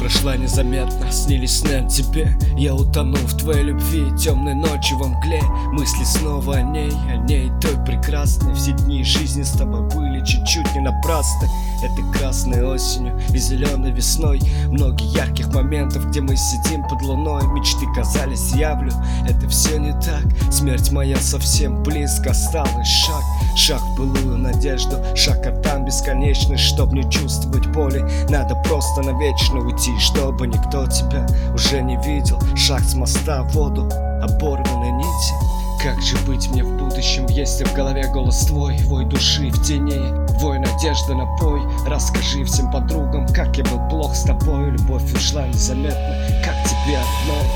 Прошла незаметно, снились сны о тебе. Я утонул в твоей любви, темной ночи во мгле. Мысли снова о ней, той прекрасной. Все дни жизни с тобой были чуть-чуть не напрасны. Этой красной осенью и зеленой весной. Много ярких моментов, где мы сидим под луной. Мечты казались явлю, это все не так. Смерть моя совсем близко, осталась шаг. Шаг в былую надежду, шаг, а там бесконечный. Чтоб не чувствовать боли, надо просто навечно уйти, чтобы никто тебя уже не видел. Шаг с моста в воду, оборванные нити. Как же быть мне в будущем, если в голове голос твой? Вой души в тени, вой надежды напой. Расскажи всем подругам, как я был плох с тобой. Любовь ушла незаметно, как тебе одной.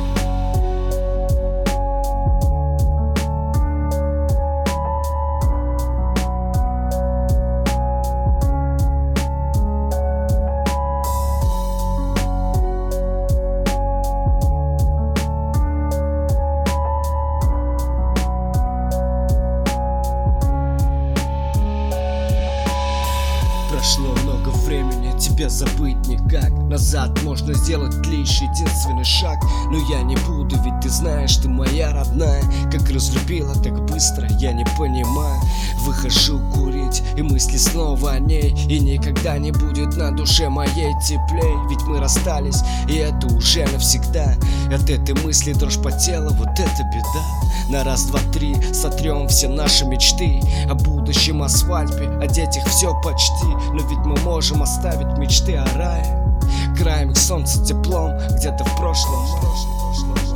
Прошло много времени, тебя забыть никак. Назад можно сделать лишь единственный шаг. Но я не буду, ведь ты знаешь, ты моя родная. Как разлюбила так быстро, я не понимаю. Выхожу курить, и мысли снова о ней. И никогда не будет на душе моей теплей. Ведь мы расстались, и это уже навсегда. От этой мысли дрожь по телу, вот это беда. На раз, два, три сотрем все наши мечты. О будущем, о свадьбе, о детях все почти. Но ведь мы можем оставить мечты о рае. Краем к солнцу теплом, где-то в прошлом.